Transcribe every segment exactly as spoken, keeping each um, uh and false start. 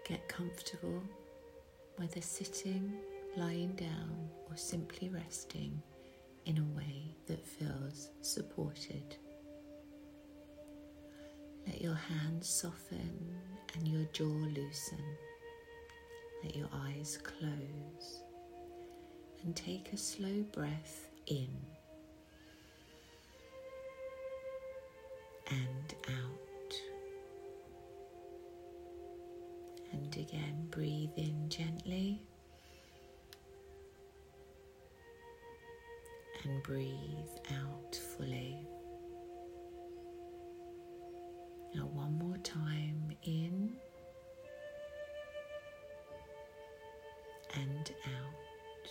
Get comfortable, whether sitting, lying down, or simply resting in a way that feels supported. Let your hands soften and your jaw loosen. Let your eyes close and take a slow breath in and out. And again, breathe in gently and breathe out fully. Now one more time, in and out.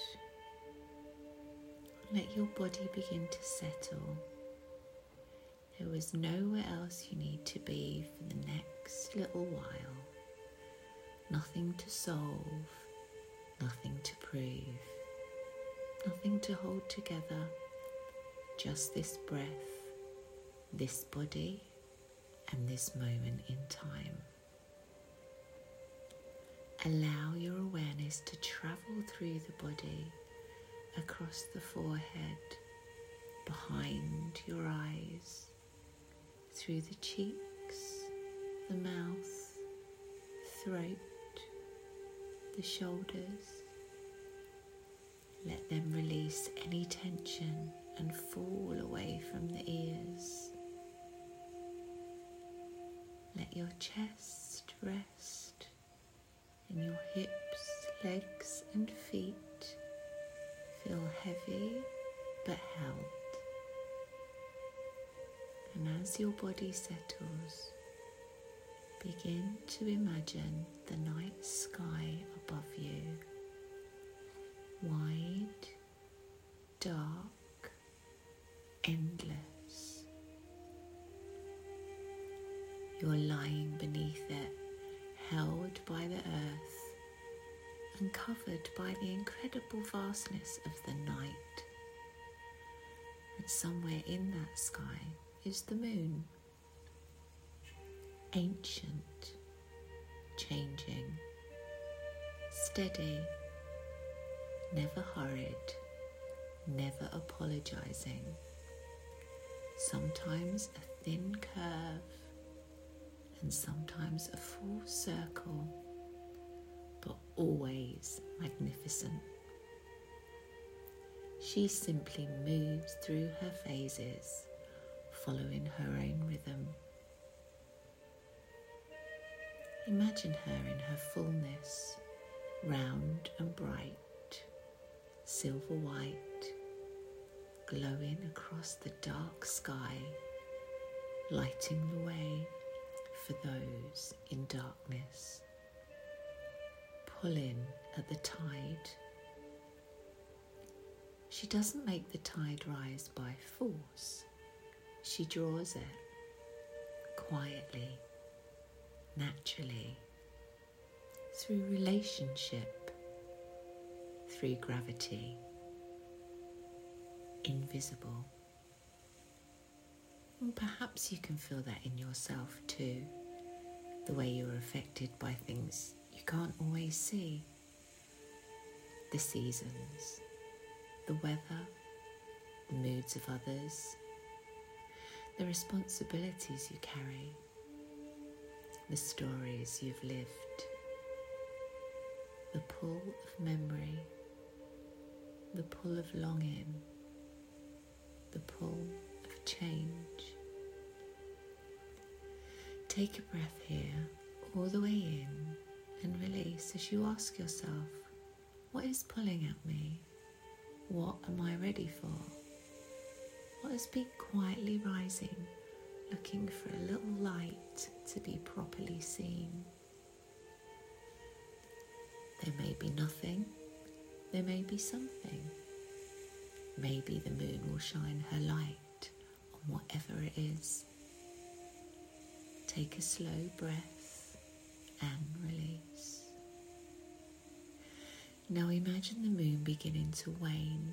Let your body begin to settle. There is nowhere else you need to be for the next little while. Nothing to solve, nothing to prove, nothing to hold together, just this breath, this body, and this moment in time. Allow your awareness to travel through the body, across the forehead, behind your eyes, through the cheeks, the mouth, throat, the shoulders. Let them release any tension and fall away from the ears. Let your chest rest and your hips, legs and feet feel heavy but held. And as your body settles, begin to imagine the night sky above you, wide, dark, endless. You're lying beneath it, held by the earth and covered by the incredible vastness of the night. And somewhere in that sky is the moon, ancient, changing, steady, never hurried, never apologizing. Sometimes a thin curve and sometimes a full circle, but always magnificent. She simply moves through her phases, following her own rhythm. Imagine her in her fullness, round and bright, silver white, glowing across the dark sky, lighting the way for those in darkness, pulling at the tide. She doesn't make the tide rise by force. She draws it quietly, naturally, through relationship, through gravity, invisible. And perhaps you can feel that in yourself too, the way you're affected by things you can't always see. The seasons, the weather, the moods of others, the responsibilities you carry, the stories you've lived, the pull of memory, the pull of longing, the pull of change. Take a breath here, all the way in, and release as you ask yourself, what is pulling at me? What am I ready for? What has been quietly rising, looking for a little light to be properly seen? There may be nothing, there may be something. Maybe the moon will shine her light on whatever it is. Take a slow breath and release. Now imagine the moon beginning to wane.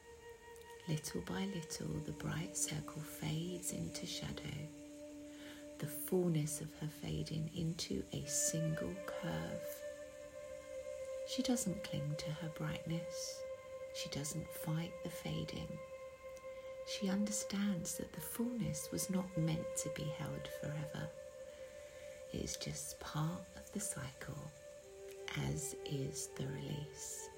Little by little, the bright circle fades into shadow, the fullness of her fading into a single curve. She doesn't cling to her brightness. She doesn't fight the fading. She understands that the fullness was not meant to be held forever. It is just part of the cycle, as is the release.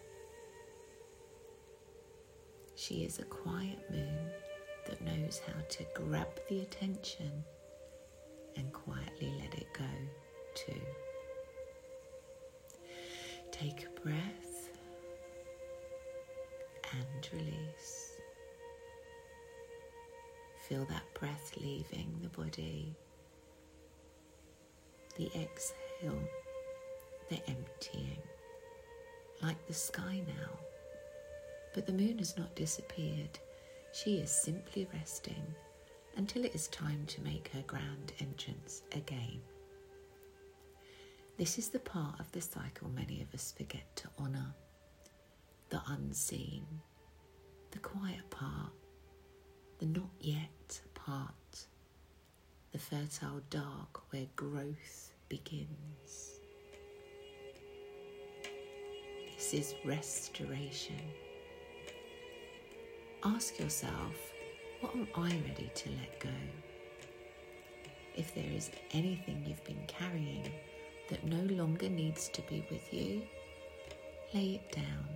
She is a quiet moon that knows how to grab the attention and quietly let it go too. Take a breath and release. Feel that breath leaving the body. The exhale, the emptying, like the sky now. But the moon has not disappeared. She is simply resting until it is time to make her grand entrance again. This is the part of the cycle many of us forget to honour. The unseen, the quiet part, the not yet part, the fertile dark where growth begins. This is restoration. Ask yourself, what am I ready to let go? If there is anything you've been carrying that no longer needs to be with you, lay it down.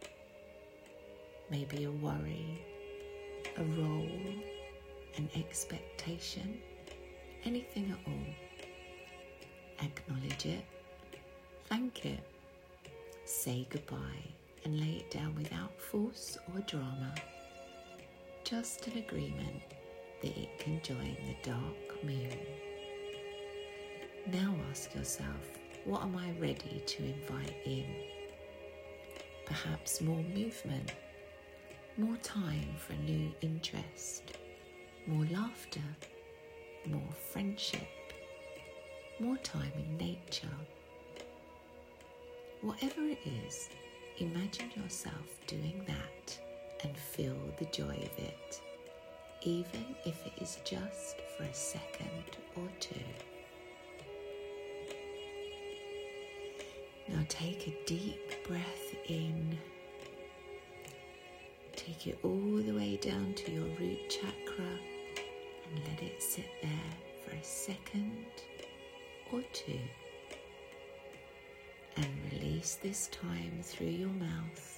Maybe a worry, a role, an expectation, anything at all. Acknowledge it, thank it, say goodbye, and lay it down without force or drama. Just an agreement that it can join the dark moon. Now ask yourself, what am I ready to invite in? Perhaps more movement, more time for new interest, more laughter, more friendship, more time in nature. Whatever it is, imagine yourself doing that and feel the joy of it, even if it is just for a second or two. Now take a deep breath in. Take it all the way down to your root chakra and let it sit there for a second or two. And release this time through your mouth.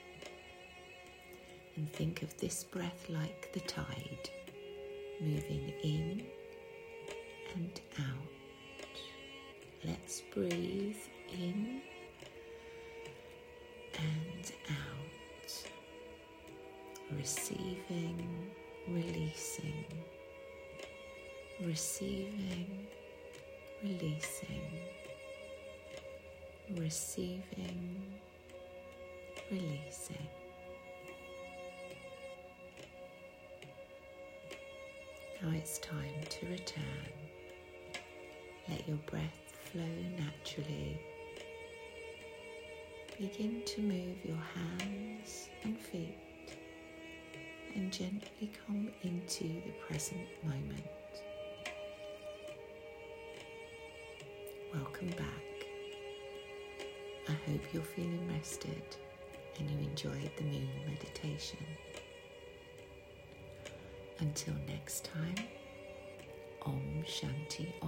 And think of this breath like the tide, moving in and out. Let's breathe in and out. Receiving, releasing. Receiving, releasing. Receiving, releasing. Now it's time to return. Let your breath flow naturally. Begin to move your hands and feet and gently come into the present moment. Welcome back. I hope you're feeling rested and you enjoyed the moon meditation. Until next time, Om Shanti Om.